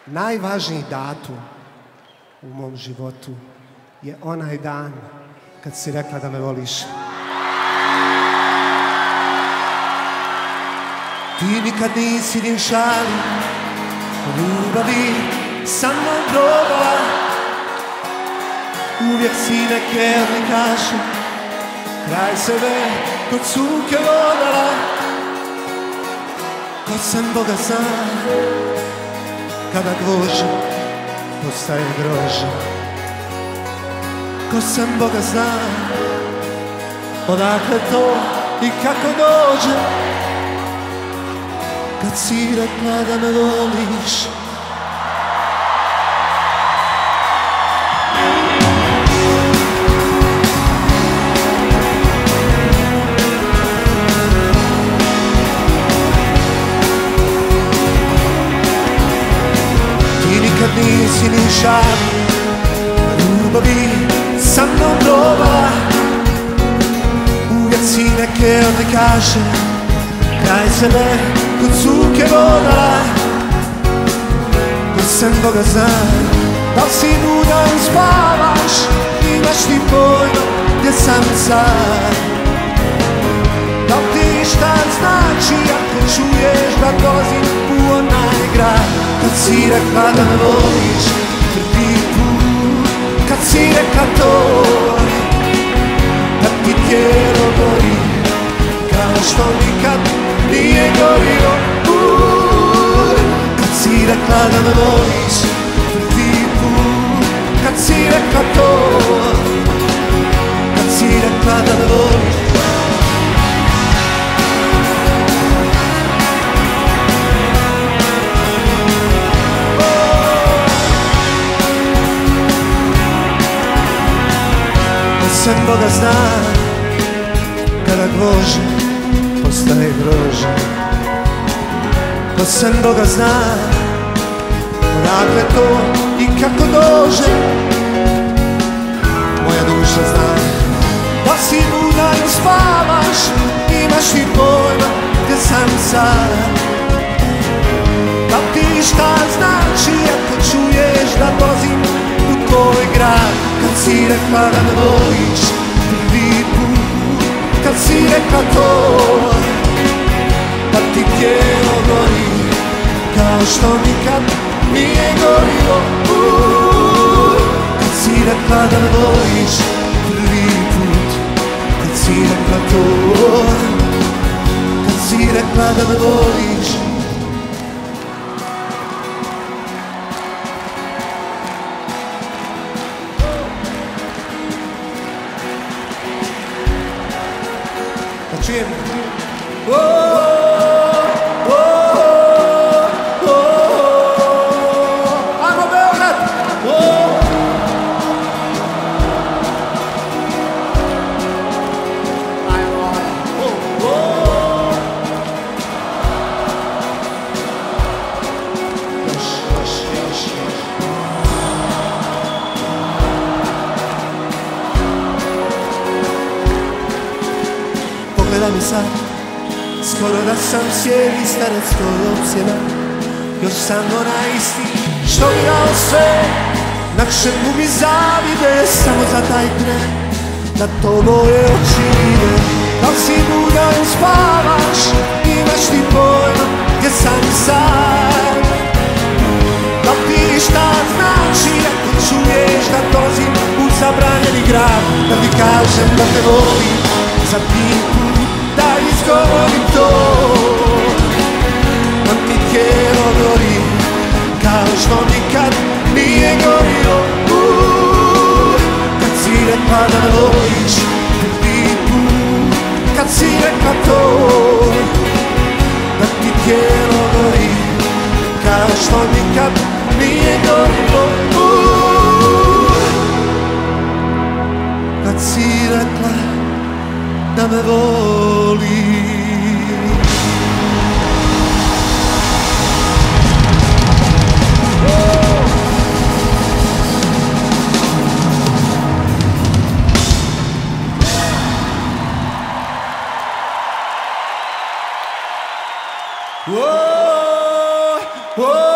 Najvažniji datum u mom životu je onaj dan kad si rekla da me voliš. Ti nikad nisi ni u šali o ljubavi sa mnom probala. Uvijek si neke odlikaše kraj sebe kod cuke vodala. Ko sam Boga zna, kada gvožđe postaje grožđe. Ko sam Boga zna, odakle to i kako dođe. Kad si rekla da me voliš. Nikad nisi ni u šali ljubavi sa mnom probala. Uvijek si neke odlikaše kraj sebe kod cuke vodala. Ko sam Boga zna, da li si budan i spavaš, imaš ti pojma gdje sam sad. Da li ti šta znači ako čuješ da dolazim u onaj grad. Kad si rekla da me voliš prvi put, kad si rekla to, da ti tijelo gori kao što nikad nije gorio. Kad si rekla da me voliš prvi put, kad si rekla to, kad si rekla da me voliš. Sam Boga zna, kada gvožđe postaje grožđe. Ko sam Boga zna, odakle to i kako dođe. Moja duša zna, da si budan i spavaš, imaš ti pojma gdje sam sad. Da ti šta znači ako čuješ da dolazim u tvoj grad. Kad si rekla da me voliš prvi put, kad si rekla to, da ti tijelo gori kao što nikad nije gorio. Kad si rekla da me voliš prvi put, kad si rekla to, kad si rekla da me voliš. Čujem. Ajmo Beograd! Pogledaj mi sad, skoro da sam cijeli starac tvoj opsjena. Još sam onaj isti što mi dao sve, na čemu mi zavide samo za taj tren, da to moje oči vide. Da li si budan i spavaš, imaš ti pojma gdje sam sad. Da li ti šta znači ako čuješ da dolazim u zabranjeni grad. Da ti kažem da te volim za pinku, da izgovorim to, da mi tijelo gori kao što nikad nije gorio. Kad si rekla da me voliš prvi put, kad si rekla to, da ti tijelo gori kao što nikad nije gorio. Kad si rekla da me voliš. Whoa, whoa.